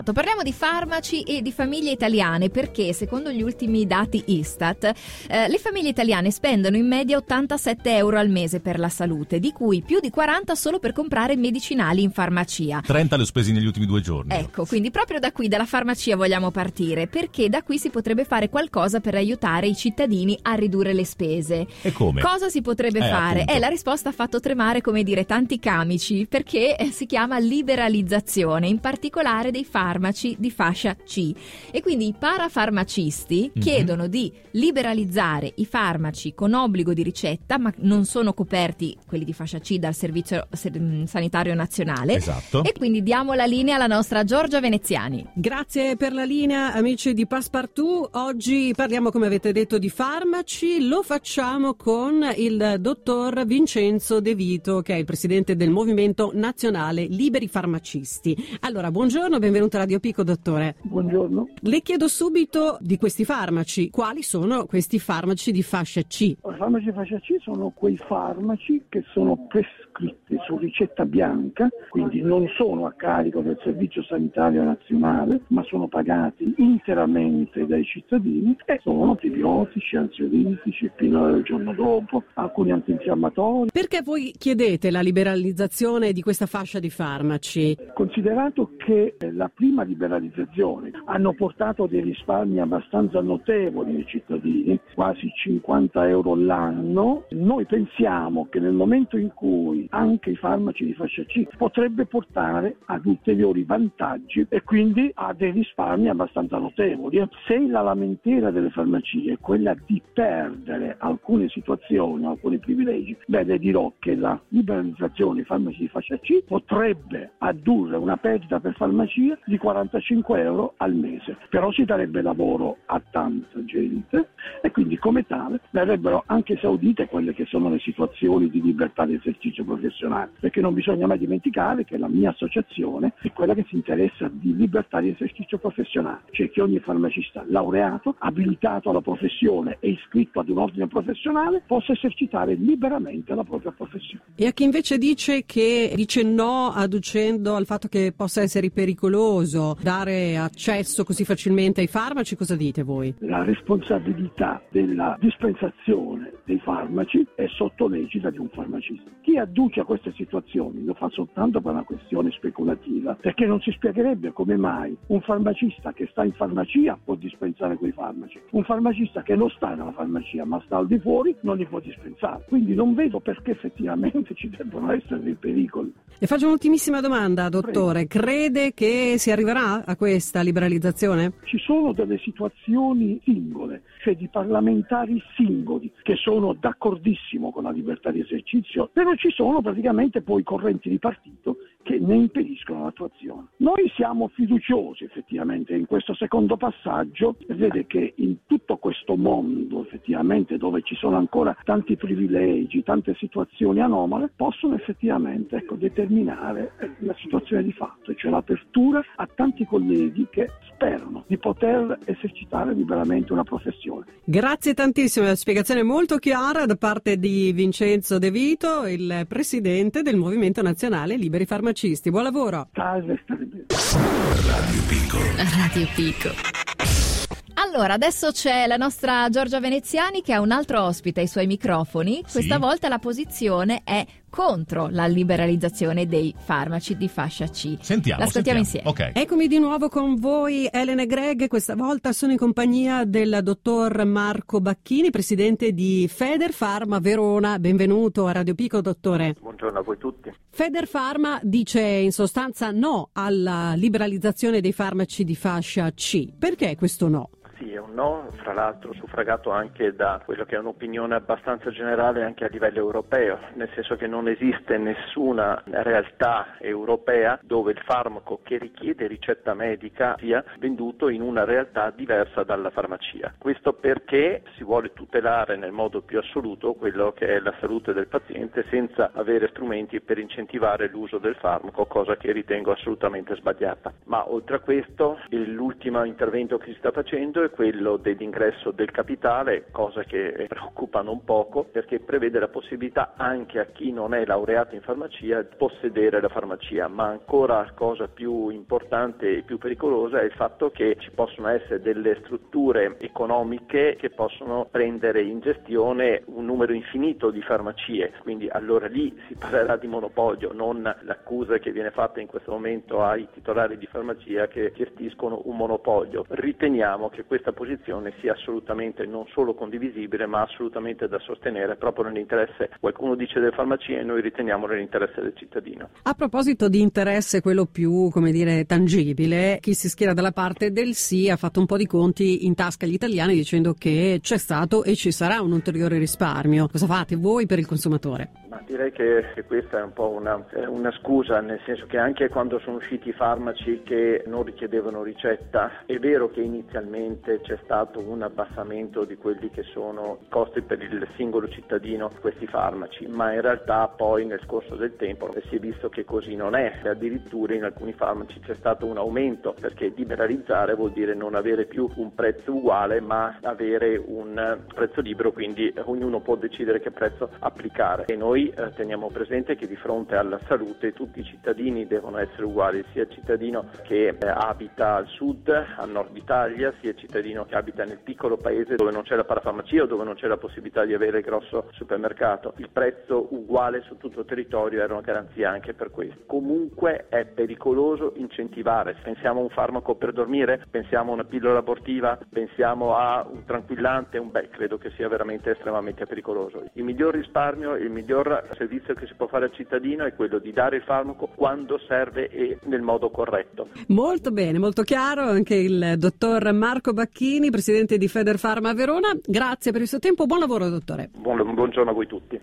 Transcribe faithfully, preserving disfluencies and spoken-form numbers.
Parliamo di farmaci e di famiglie italiane perché, secondo gli ultimi dati Istat, eh, le famiglie italiane spendono in media ottantasette euro al mese per la salute, di cui più di quaranta solo per comprare medicinali in farmacia. trenta le ho spesi negli ultimi due giorni. Ecco, quindi proprio da qui, dalla farmacia vogliamo partire, perché da qui si potrebbe fare qualcosa per aiutare i cittadini a ridurre le spese. E come? Cosa si potrebbe Eh, fare? appunto. Eh, la risposta ha fatto tremare, come dire, tanti camici, perché eh, si chiama liberalizzazione, in particolare dei farmaci di fascia C. E quindi i parafarmacisti Mhm. chiedono di liberalizzare i farmaci con obbligo di ricetta, ma non sono coperti quelli di fascia C dal Servizio Sanitario Nazionale. Esatto. E quindi diamo la linea alla nostra Giorgia Veneziani. Grazie per la linea, amici di Passepartout. Oggi parliamo, come avete detto, di farmaci. Lo facciamo con il dottor Vincenzo De Vito, che è il presidente del Movimento Nazionale Liberi Farmacisti. Allora, buongiorno, benvenuto a Radio Pico, dottore. Buongiorno. Le chiedo subito di questi farmaci. Quali sono questi farmaci di fascia C? I farmaci di fascia C sono quei farmaci che sono prescritti su ricetta bianca, quindi non sono a carico del Servizio Sanitario Nazionale, ma sono pagati interamente dai cittadini e sono antibiotici, ansiolitici, pillole del giorno dopo, alcuni antinfiammatori. Perché voi chiedete la liberalizzazione di questa fascia di farmaci? Considerato che la prima liberalizzazione hanno portato dei risparmi abbastanza notevoli ai cittadini, quasi cinquanta euro l'anno, noi pensiamo che nel momento in cui anche i farmaci di fascia C potrebbe portare ad ulteriori vantaggi e quindi a dei risparmi abbastanza notevoli. Se la lamentela delle farmacie è quella di perdere alcune situazioni, alcuni privilegi, beh, le dirò che la liberalizzazione dei farmaci di fascia C potrebbe addurre una perdita per farmacia di quarantacinque euro al mese, però si darebbe lavoro a tanta gente e quindi come tale verrebbero anche esaudite quelle che sono le situazioni di libertà di esercizio professionale, perché non bisogna mai dimenticare che la mia associazione è quella che si interessa di libertà di esercizio professionale, cioè che ogni farmacista laureato, abilitato alla professione e iscritto ad un ordine professionale possa esercitare liberamente la propria professione. E a chi invece dice che dice no adducendo al fatto che possa essere pericoloso dare accesso così facilmente ai farmaci, cosa dite voi? La responsabilità della dispensazione dei farmaci è sotto l'egida di un farmacista. Chi adduce a queste situazioni lo fa soltanto per una questione speculativa, perché non si spiegherebbe come mai un farmacista che sta in farmacia può dispensare quei farmaci, un farmacista che non sta nella farmacia ma sta al di fuori non li può dispensare. Quindi non vedo perché effettivamente ci debbano essere dei pericoli. Le faccio un'ultimissima domanda, dottore. Prego. Crede che si arriverà a questa liberalizzazione? Ci sono delle situazioni singole, cioè di parlamentari singoli che sono d'accordissimo con la libertà di esercizio, però ci sono praticamente poi correnti di partito che ne impediscono l'attuazione. Noi siamo fiduciosi effettivamente in questo secondo passaggio, vede che in tutto questo mondo effettivamente dove ci sono ancora tanti privilegi, tante situazioni anomale, possono effettivamente ecco, determinare la situazione di fatto, cioè l'apertura a tanti colleghi che sperano di poter esercitare liberamente una professione. Grazie tantissimo, una spiegazione molto chiara da parte di Vincenzo De Vito, il presidente del Movimento Nazionale Liberi Farmacisti. Buon lavoro! Salve, state bene. Radio Pico. Radio Pico. Allora, adesso c'è la nostra Giorgia Veneziani che ha un altro ospite ai suoi microfoni. Sì. Questa volta la posizione è contro la liberalizzazione dei farmaci di fascia C. Sentiamo, L'ascoltiamo sentiamo. insieme. Ok. Eccomi di nuovo con voi, Elena e Greg. Questa volta sono in compagnia del dottor Marco Bacchini, presidente di Federfarma Verona. Benvenuto a Radio Pico, dottore. Buongiorno a voi tutti. Federfarma dice in sostanza no alla liberalizzazione dei farmaci di fascia C. Perché questo no? Sì, è un no, fra l'altro suffragato anche da quello che è un'opinione abbastanza generale anche a livello europeo, nel senso che non esiste nessuna realtà europea dove il farmaco che richiede ricetta medica sia venduto in una realtà diversa dalla farmacia. Questo perché si vuole tutelare nel modo più assoluto quello che è la salute del paziente senza avere strumenti per incentivare l'uso del farmaco, cosa che ritengo assolutamente sbagliata. Ma oltre a questo, l'ultimo intervento che si sta facendo è quello dell'ingresso del capitale, cosa che preoccupa non poco perché prevede la possibilità anche a chi non è laureato in farmacia di possedere la farmacia, ma ancora cosa più importante e più pericolosa è il fatto che ci possono essere delle strutture economiche che possono prendere in gestione un numero infinito di farmacie, quindi allora lì si parlerà di monopolio, non l'accusa che viene fatta in questo momento ai titolari di farmacia che gestiscono un monopolio. Riteniamo che questa posizione sia assolutamente non solo condivisibile ma assolutamente da sostenere proprio nell'interesse, qualcuno dice delle farmacie e noi riteniamo nell'interesse del cittadino. A proposito di interesse, quello più, come dire, tangibile, chi si schiera dalla parte del sì ha fatto un po' di conti in tasca agli italiani dicendo che c'è stato e ci sarà un ulteriore risparmio. Cosa fate voi per il consumatore? Ma direi che, che questa è un po' una, una scusa, nel senso che anche quando sono usciti i farmaci che non richiedevano ricetta, è vero che inizialmente c'è stato un abbassamento di quelli che sono i costi per il singolo cittadino di questi farmaci, ma in realtà poi nel corso del tempo si è visto che così non è, addirittura in alcuni farmaci c'è stato un aumento, perché liberalizzare vuol dire non avere più un prezzo uguale ma avere un prezzo libero, quindi ognuno può decidere che prezzo applicare e noi eh, teniamo presente che di fronte alla salute tutti i cittadini devono essere uguali, sia il cittadino che eh, abita al sud, al nord Italia, sia il cittadino che abita nel piccolo paese dove non c'è la parafarmacia o dove non c'è la possibilità di avere il grosso supermercato. Il prezzo uguale su tutto il territorio era una garanzia anche per questo. Comunque è pericoloso incentivare, pensiamo a un farmaco per dormire, pensiamo a una pillola abortiva, pensiamo a un tranquillante, un beh, credo che sia veramente estremamente pericoloso. Il miglior risparmio, il miglior servizio che si può fare al cittadino è quello di dare il farmaco quando serve e nel modo corretto. Molto bene, molto chiaro anche il dottor Marco Bacchini, presidente di Federfarma Verona. Grazie per il suo tempo, buon lavoro dottore. Buon, buongiorno a voi tutti.